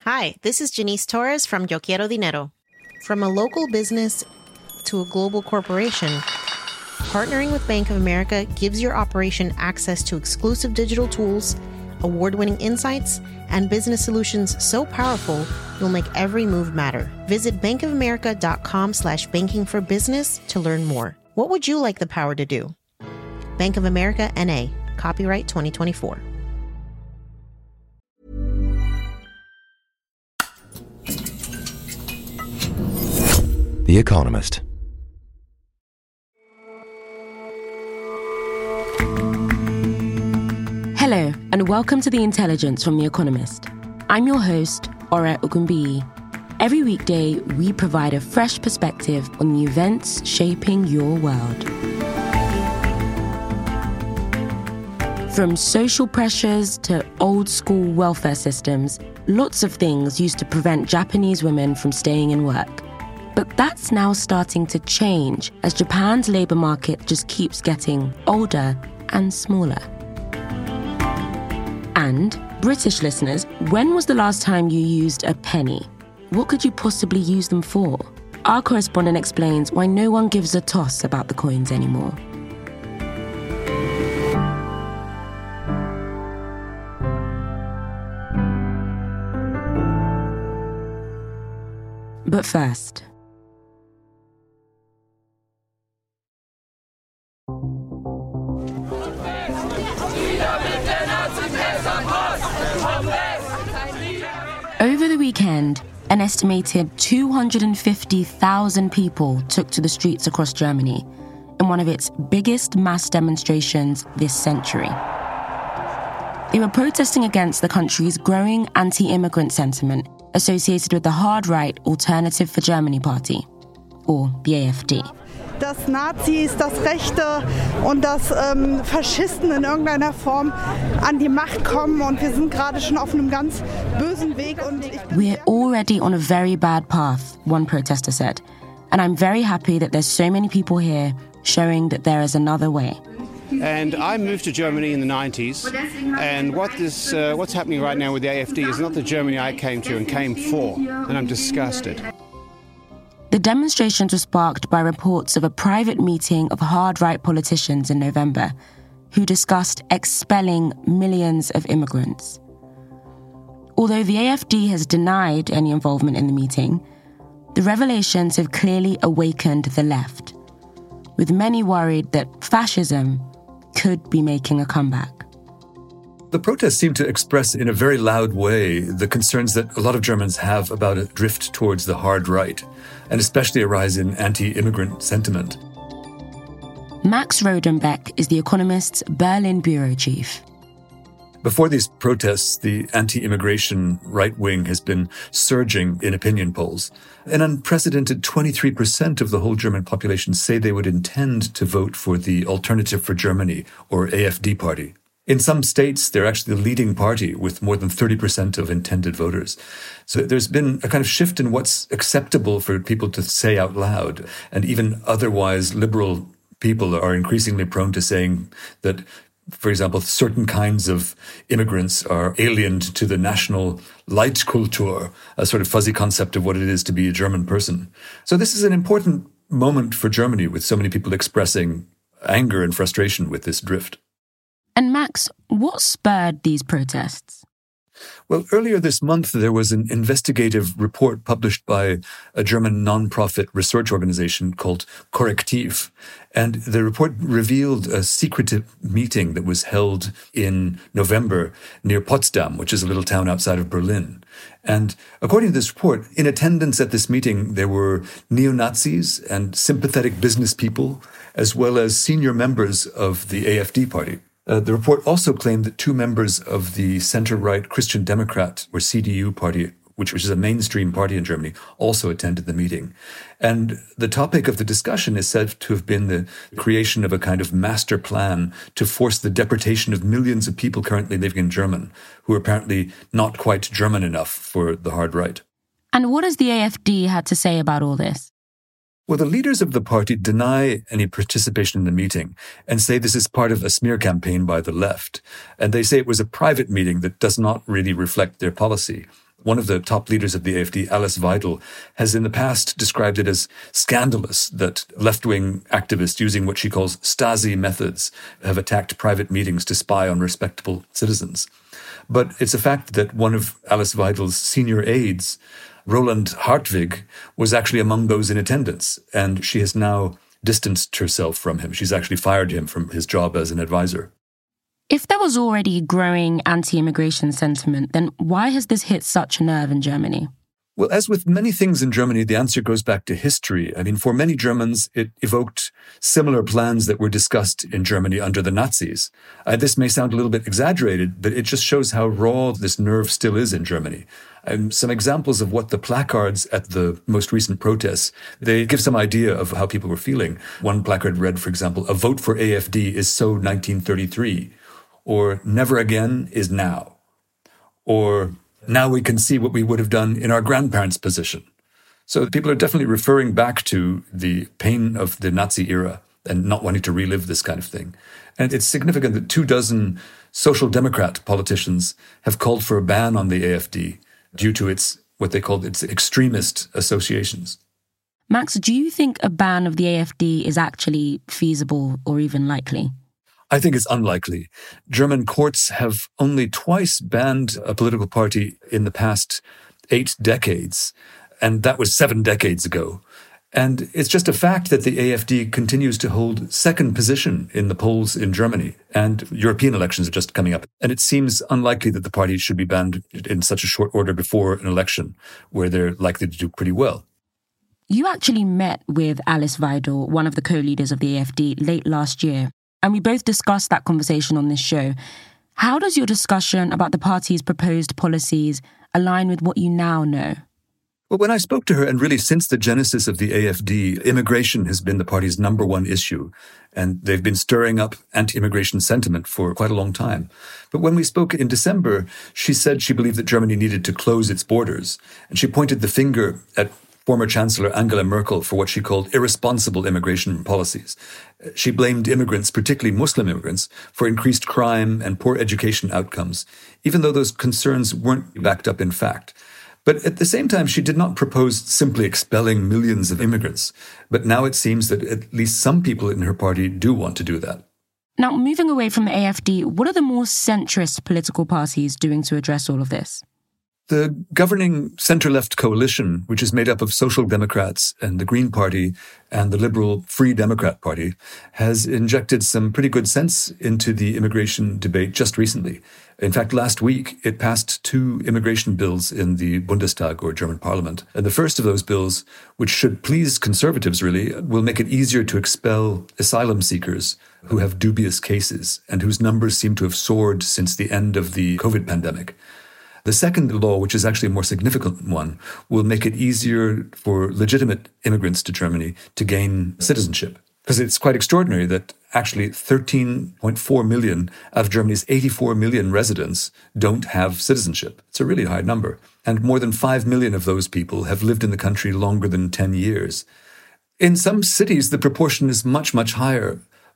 Hi, this is Janice Torres from Yo Quiero Dinero. From a local business to a global corporation, partnering with Bank of America gives your operation access to exclusive digital tools, award-winning insights, and business solutions so powerful you'll make every move matter. Visit bankofamerica.com/banking for business to learn more. What would you like the power to do? Bank of America, N.A. Copyright 2024. The Economist. Hello, and welcome to The Intelligence from The Economist. I'm your host, Ora Ogunbiyi. Every weekday, we provide a fresh perspective on the events shaping your world. From social pressures to old-school welfare systems, lots of things used to prevent Japanese women from staying in work. But that's now starting to change as Japan's labour market just keeps getting older and smaller. And, British listeners, when was the last time you used a penny? What could you possibly use them for? Our correspondent explains why no one gives a toss about the coins anymore. But first, over the weekend, an estimated 250,000 people took to the streets across Germany in one of its biggest mass demonstrations this century. They were protesting against the country's growing anti-immigrant sentiment associated with the hard-right Alternative for Germany Party, or the AfD. Dass Nazis, das Rechte und das Faschisten in irgendeiner Form an die Macht kommen und wir sind gerade schon auf einem ganz bösen Weg. We're already on a very bad path, one protester said, and I'm very happy that there's so many people here showing that there is another way. And I moved to Germany in the 90s, and what's happening right now with the AfD is not the Germany I came to and came for, and I'm disgusted. The demonstrations were sparked by reports of a private meeting of hard-right politicians in November who discussed expelling millions of immigrants. Although the AfD has denied any involvement in the meeting, the revelations have clearly awakened the left, with many worried that fascism could be making a comeback. The protests seem to express in a very loud way the concerns that a lot of Germans have about a drift towards the hard right, and especially a rise in anti-immigrant sentiment. Max Rodenbeck is The Economist's Berlin bureau chief. Before these protests, the anti-immigration right wing has been surging in opinion polls. An unprecedented 23% of the whole German population say they would intend to vote for the Alternative for Germany, or AfD party. In some states, they're actually the leading party with more than 30% of intended voters. So there's been a kind of shift in what's acceptable for people to say out loud. And even otherwise liberal people are increasingly prone to saying that, for example, certain kinds of immigrants are alien to the national Leitkultur, a sort of fuzzy concept of what it is to be a German person. So this is an important moment for Germany, with so many people expressing anger and frustration with this drift. And Max, what spurred these protests? Well, earlier this month, there was an investigative report published by a German non-profit research organization called Korrektiv. And the report revealed a secretive meeting that was held in November near Potsdam, which is a little town outside of Berlin. And according to this report, in attendance at this meeting, there were neo-Nazis and sympathetic business people, as well as senior members of the AfD party. The report also claimed that two members of the center-right Christian Democrat, or CDU party, which is a mainstream party in Germany, also attended the meeting. And the topic of the discussion is said to have been the creation of a kind of master plan to force the deportation of millions of people currently living in Germany, who are apparently not quite German enough for the hard right. And what has the AfD had to say about all this? Well, the leaders of the party deny any participation in the meeting and say this is part of a smear campaign by the left. And they say it was a private meeting that does not really reflect their policy. One of the top leaders of the AfD, Alice Weidel, has in the past described it as scandalous that left-wing activists using what she calls Stasi methods have attacked private meetings to spy on respectable citizens. But it's a fact that one of Alice Weidel's senior aides, Roland Hartwig, was actually among those in attendance, and she has now distanced herself from him. She's actually fired him from his job as an advisor. If there was already growing anti-immigration sentiment, then why has this hit such a nerve in Germany? Well, as with many things in Germany, the answer goes back to history. I mean, for many Germans, it evoked similar plans that were discussed in Germany under the Nazis. This may sound a little bit exaggerated, but it just shows how raw this nerve still is in Germany. Some examples of what the placards at the most recent protests, they give some idea of how people were feeling. One placard read, for example, "A vote for AfD is so 1933." Or "Never again is now." Or "Now we can see what we would have done in our grandparents' position." So people are definitely referring back to the pain of the Nazi era and not wanting to relive this kind of thing. And it's significant that 24 social democrat politicians have called for a ban on the AfD due to its, what they called its extremist associations. Max, do you think a ban of the AfD is actually feasible or even likely? I think it's unlikely. German courts have only twice banned a political party in the past 8 decades, and that was 7 decades ago. And it's just a fact that the AfD continues to hold second position in the polls in Germany, and European elections are just coming up. And it seems unlikely that the party should be banned in such a short order before an election, where they're likely to do pretty well. You actually met with Alice Weidel, one of the co-leaders of the AfD, late last year. And we both discussed that conversation on this show. How does your discussion about the party's proposed policies align with what you now know? Well, when I spoke to her, and really since the genesis of the AfD, immigration has been the party's number one issue. And they've been stirring up anti-immigration sentiment for quite a long time. But when we spoke in December, she said she believed that Germany needed to close its borders. And she pointed the finger at former Chancellor Angela Merkel for what she called irresponsible immigration policies. She blamed immigrants, particularly Muslim immigrants, for increased crime and poor education outcomes, even though those concerns weren't backed up in fact. But at the same time, she did not propose simply expelling millions of immigrants. But now it seems that at least some people in her party do want to do that. Now, moving away from the AfD, what are the more centrist political parties doing to address all of this? The governing centre-left coalition, which is made up of Social Democrats and the Green Party and the Liberal Free Democrat Party, has injected some pretty good sense into the immigration debate just recently. In fact, last week, it passed 2 immigration bills in the Bundestag, or German parliament. And the first of those bills, which should please conservatives really, will make it easier to expel asylum seekers who have dubious cases and whose numbers seem to have soared since the end of the COVID pandemic. The second law, which is actually a more significant one, will make it easier for legitimate immigrants to Germany to gain citizenship. Because it's quite extraordinary that actually 13.4 million out of Germany's 84 million residents don't have citizenship. It's a really high number. And more than 5 million of those people have lived in the country longer than 10 years. In some cities, the proportion is much, much higher.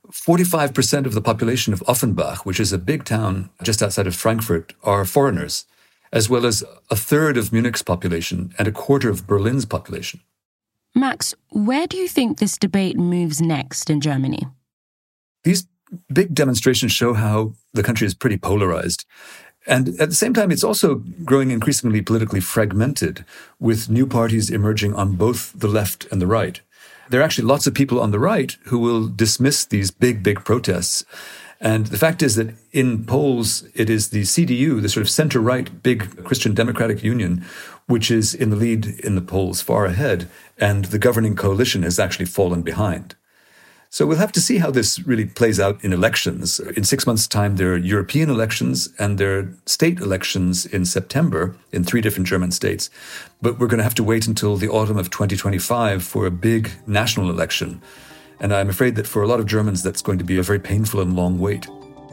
45% of the population of Offenbach, which is a big town just outside of Frankfurt, are foreigners, as well as a third of Munich's population and a quarter of Berlin's population. Max, where do you think this debate moves next in Germany? These big demonstrations show how the country is pretty polarized. And at the same time, it's also growing increasingly politically fragmented, with new parties emerging on both the left and the right. There are actually lots of people on the right who will dismiss these big protests. And the fact is that in polls, it is the CDU, the sort of center-right big Christian Democratic Union, which is in the lead in the polls, far ahead, and the governing coalition has actually fallen behind. So we'll have to see how this really plays out in elections. In 6 months' time, there are European elections and there are state elections in September in 3 different German states. But we're going to have to wait until the autumn of 2025 for a big national election. And I'm afraid that for a lot of Germans, that's going to be a very painful and long wait.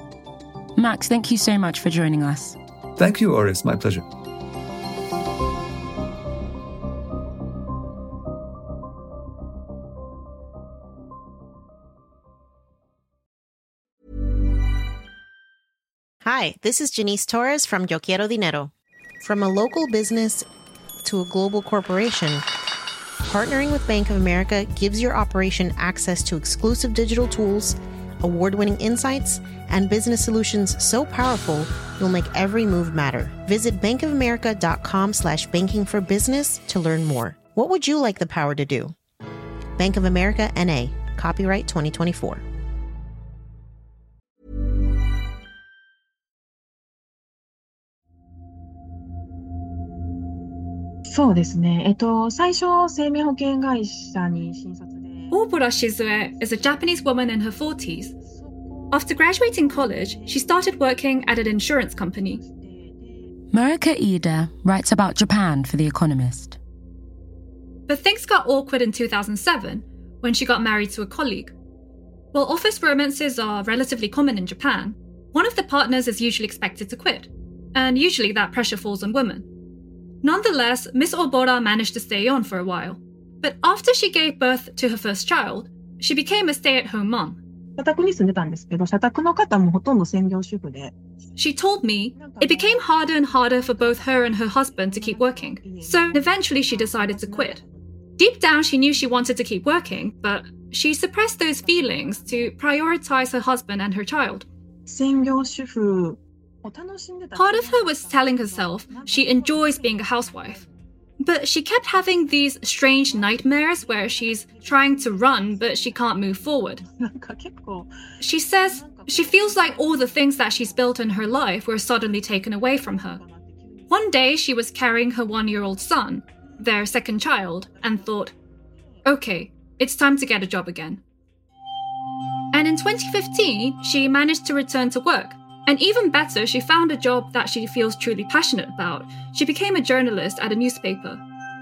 Max, thank you so much for joining us. Thank you, Oris. My pleasure. Hi, this is Janice Torres from Yo Quiero Dinero. From a local business to a global corporation, partnering with Bank of America gives your operation access to exclusive digital tools, award-winning insights, and business solutions so powerful you'll make every move matter. Visit bankofamerica.com/banking for business to learn more. What would you like the power to do? Bank of America, N.A. Copyright 2024. Obura Shizue is a Japanese woman in her 40s. After graduating college, she started working at an insurance company. Marika Ida writes about Japan for The Economist. But things got awkward in 2007 when she got married to a colleague. While office romances are relatively common in Japan, one of the partners is usually expected to quit, and usually that pressure falls on women. Nonetheless, Miss Obora managed to stay on for a while. But after she gave birth to her first child, she became a stay-at-home mom. She told me it became harder and harder for both her and her husband to keep working, so eventually she decided to quit. Deep down, she knew she wanted to keep working, but she suppressed those feelings to prioritize her husband and her child. Part of her was telling herself she enjoys being a housewife, but she kept having these strange nightmares where she's trying to run but she can't move forward. She says she feels like all the things that she's built in her life were suddenly taken away from her. One day she was carrying her 1-year-old son, their second child, and thought, okay, it's time to get a job again. And in 2015, she managed to return to work. And even better, she found a job that she feels truly passionate about. She became a journalist at a newspaper.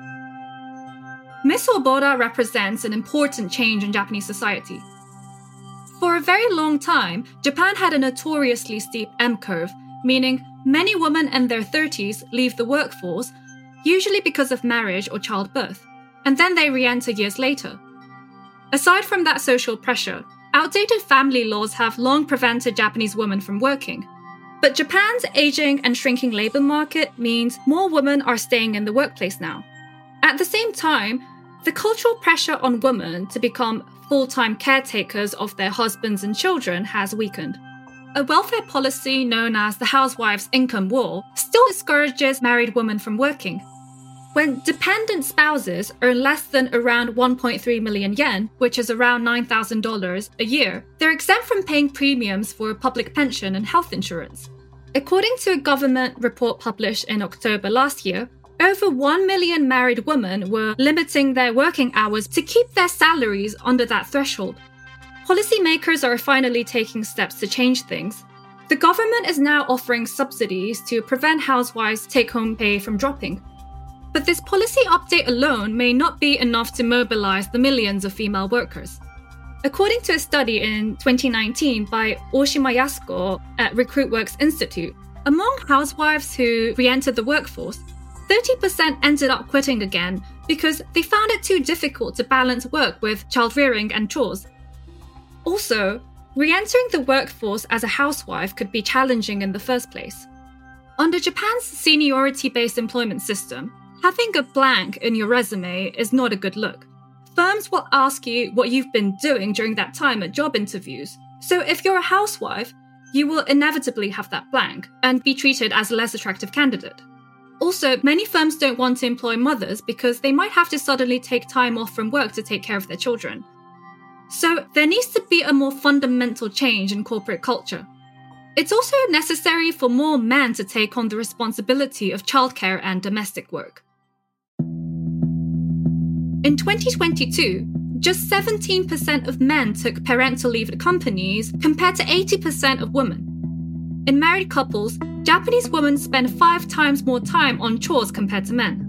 Miss Obora represents an important change in Japanese society. For a very long time, Japan had a notoriously steep M-curve, meaning many women in their 30s leave the workforce, usually because of marriage or childbirth, and then they re-enter years later. Aside from that social pressure, outdated family laws have long prevented Japanese women from working. But Japan's aging and shrinking labor market means more women are staying in the workplace now. At the same time, the cultural pressure on women to become full-time caretakers of their husbands and children has weakened. A welfare policy known as the Housewives' Income Wall still discourages married women from working. When dependent spouses earn less than around 1.3 million yen, which is around $9,000 a year, they're exempt from paying premiums for public pension and health insurance. According to a government report published in October last year, over 1 million married women were limiting their working hours to keep their salaries under that threshold. Policymakers are finally taking steps to change things. The government is now offering subsidies to prevent housewives' take-home pay from dropping. But this policy update alone may not be enough to mobilize the millions of female workers. According to a study in 2019 by Oshima Yasuko at RecruitWorks Institute, among housewives who re-entered the workforce, 30% ended up quitting again because they found it too difficult to balance work with child-rearing and chores. Also, re-entering the workforce as a housewife could be challenging in the first place. Under Japan's seniority-based employment system, having a blank in your resume is not a good look. Firms will ask you what you've been doing during that time at job interviews. So if you're a housewife, you will inevitably have that blank and be treated as a less attractive candidate. Also, many firms don't want to employ mothers because they might have to suddenly take time off from work to take care of their children. So there needs to be a more fundamental change in corporate culture. It's also necessary for more men to take on the responsibility of childcare and domestic work. In 2022, just 17% of men took parental leave at companies compared to 80% of women. In married couples, Japanese women spend 5 times more time on chores compared to men.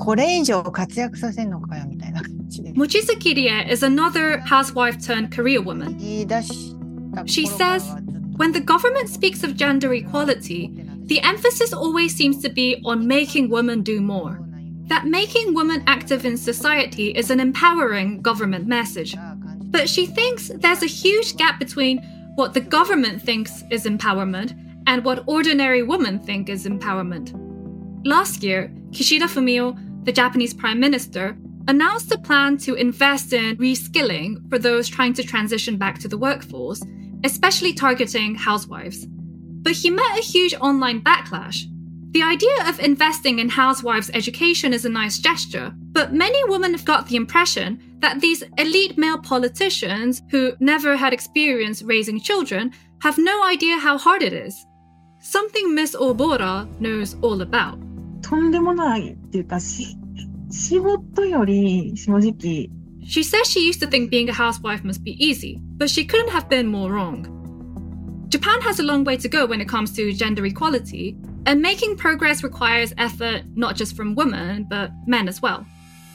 Mochizuki Rie is another housewife-turned-career woman. She says, when the government speaks of gender equality, the emphasis always seems to be on making women do more. That making women active in society is an empowering government message. But she thinks there's a huge gap between what the government thinks is empowerment and what ordinary women think is empowerment. Last year, Kishida Fumio, the Japanese Prime Minister, announced a plan to invest in reskilling for those trying to transition back to the workforce, especially targeting housewives. But he met a huge online backlash. The idea of investing in housewives' education is a nice gesture, but many women have got the impression that these elite male politicians who never had experience raising children have no idea how hard it is. Something Miss Obora knows all about. とんでもないっていうか、仕事より正直 She says she used to think being a housewife must be easy, but she couldn't have been more wrong. Japan has a long way to go when it comes to gender equality, and making progress requires effort not just from women, but men as well.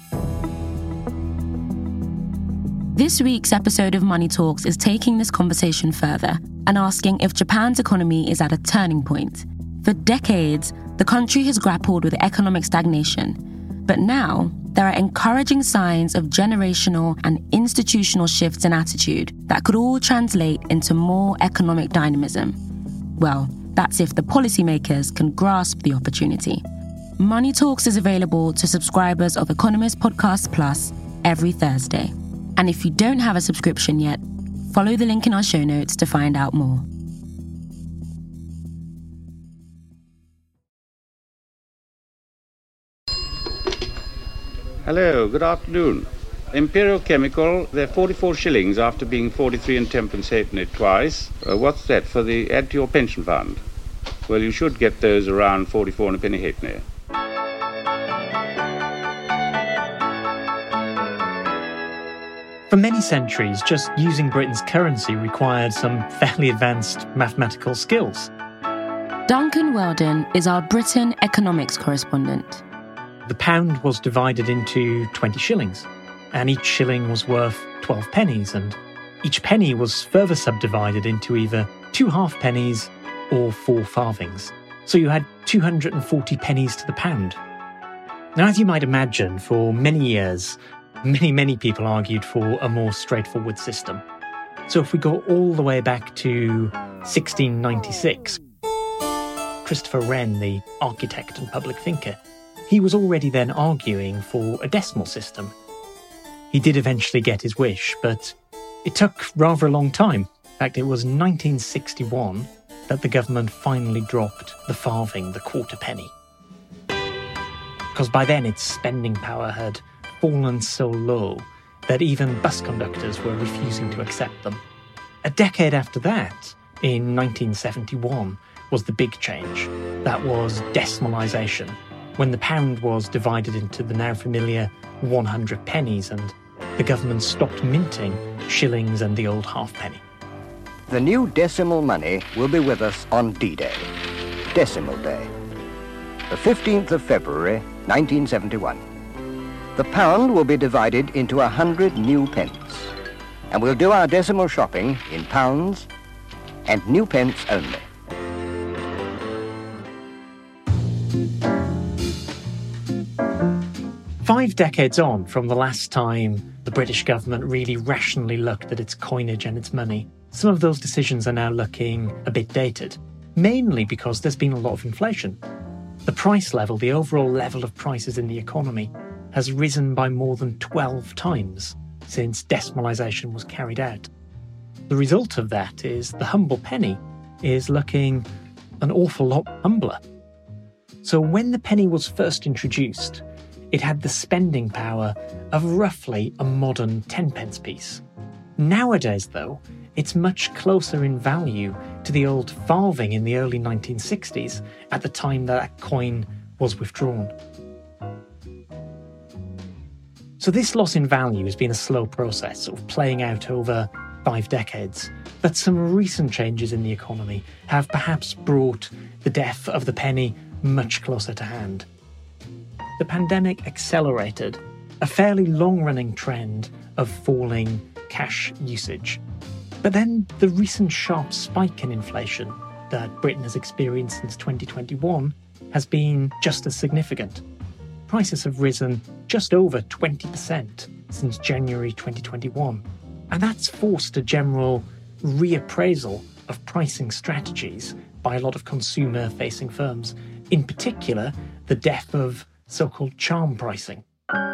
This week's episode of Money Talks is taking this conversation further and asking if Japan's economy is at a turning point. For decades, the country has grappled with economic stagnation, but now there are encouraging signs of generational and institutional shifts in attitude that could all translate into more economic dynamism. Well, that's if the policymakers can grasp the opportunity. Money Talks is available to subscribers of Economist Podcast Plus every Thursday. And if you don't have a subscription yet, follow the link in our show notes to find out more. Hello, good afternoon. Imperial Chemical, they're 44 shillings after being 43 and 10pence halfpenny twice. What's that, for the add to your pension fund? Well, you should get those around 44 and a penny halfpenny. For many centuries, just using Britain's currency required some fairly advanced mathematical skills. Duncan Weldon is our Britain economics correspondent. The pound was divided into 20 shillings, and each shilling was worth 12 pennies, and each penny was further subdivided into either 2 halfpennies or 4 farthings. So you had 240 pennies to the pound. Now, as you might imagine, for many years, many people argued for a more straightforward system. So if we go all the way back to 1696, Christopher Wren, the architect and public thinker, he was already then arguing for a decimal system. He did eventually get his wish, but it took rather a long time. In fact, it was 1961 that the government finally dropped the farthing, the quarter penny. Because by then its spending power had fallen so low that even bus conductors were refusing to accept them. A decade after that, in 1971, was the big change. That was decimalisation, when the pound was divided into the now familiar 100 pennies and the government stopped minting shillings and the old halfpenny. The new decimal money will be with us on D-Day, Decimal Day, the 15th of February, 1971. The pound will be divided into 100 new pence, and we'll do our decimal shopping in pounds and new pence only. Five decades on from the last time the British government really rationally looked at its coinage and its money, some of those decisions are now looking a bit dated, mainly because there's been a lot of inflation. The price level, the overall level of prices in the economy, has risen by more than 12 times since decimalisation was carried out. The result of that is the humble penny is looking an awful lot humbler. So when the penny was first introduced, it had the spending power of roughly a modern 10pence piece. Nowadays, though, it's much closer in value to the old farthing in the early 1960s at the time that coin was withdrawn. So this loss in value has been a slow process, sort of playing out over 5 decades. But some recent changes in the economy have perhaps brought the death of the penny much closer to hand. The pandemic accelerated a fairly long-running trend of falling cash usage. But then the recent sharp spike in inflation that Britain has experienced since 2021 has been just as significant. Prices have risen just over 20% since January 2021, and that's forced a general reappraisal of pricing strategies by a lot of consumer-facing firms. In particular, the death of so-called charm pricing.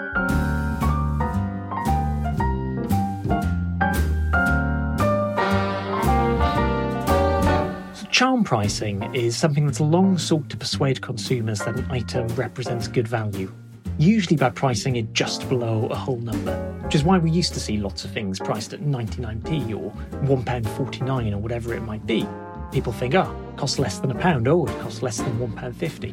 Charm pricing is something that's long sought to persuade consumers that an item represents good value, usually by pricing it just below a whole number, which is why we used to see lots of things priced at 99p or £1.49 or whatever it might be. People think, it costs less than £1, it costs less than £1.50.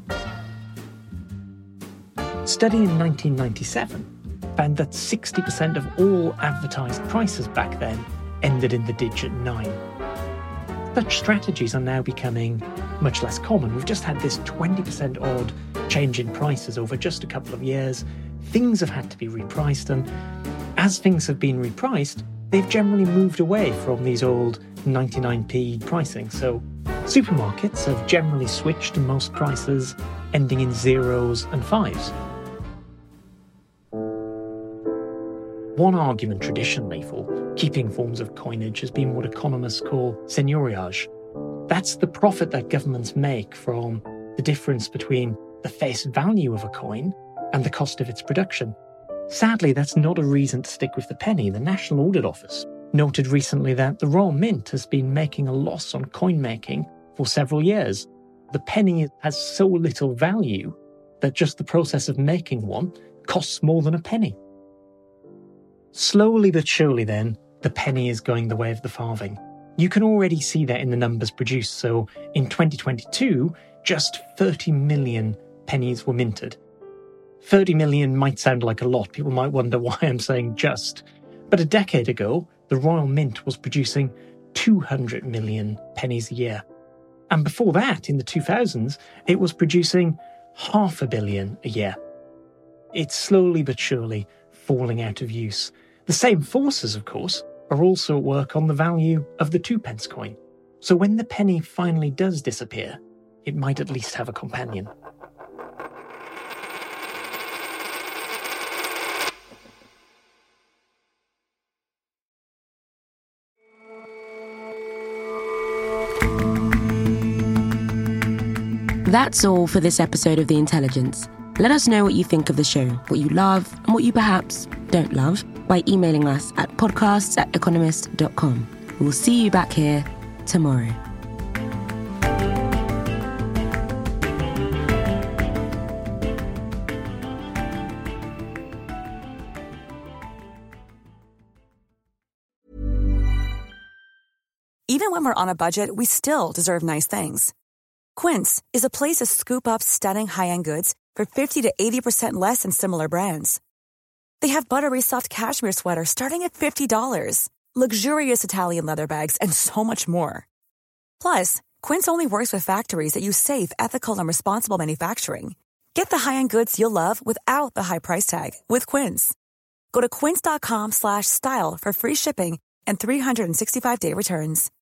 A study in 1997 found that 60% of all advertised prices back then ended in the digit 9. Such strategies are now becoming much less common. We've just had this 20% odd change in prices over just a couple of years. Things have had to be repriced, and as things have been repriced, they've generally moved away from these old 99p pricing. So supermarkets have generally switched to most prices ending in zeros and 5s. One argument traditionally for keeping forms of coinage has been what economists call seigniorage. That's the profit that governments make from the difference between the face value of a coin and the cost of its production. Sadly, that's not a reason to stick with the penny. The National Audit Office noted recently that the Royal Mint has been making a loss on coin making for several years. The penny has so little value that just the process of making one costs more than a penny. Slowly but surely then, the penny is going the way of the farthing. You can already see that in the numbers produced. So in 2022, just 30 million pennies were minted. 30 million might sound like a lot. People might wonder why I'm saying just. But a decade ago, the Royal Mint was producing 200 million pennies a year. And before that, in the 2000s, it was producing 500 million a year. It's slowly but surely falling out of use. The same forces, of course, are also at work on the value of the 2p coin. So when the penny finally does disappear, it might at least have a companion. That's all for this episode of The Intelligence. Let us know what you think of the show, what you love, and what you perhaps don't love, by emailing us at podcasts@economist.com. We'll see you back here tomorrow. Even when we're on a budget, we still deserve nice things. Quince is a place to scoop up stunning high-end goods for 50 to 80% less than similar brands. They have buttery soft cashmere sweaters starting at $50, luxurious Italian leather bags, and so much more. Plus, Quince only works with factories that use safe, ethical, and responsible manufacturing. Get the high-end goods you'll love without the high price tag with Quince. Go to quince.com/style for free shipping and 365-day returns.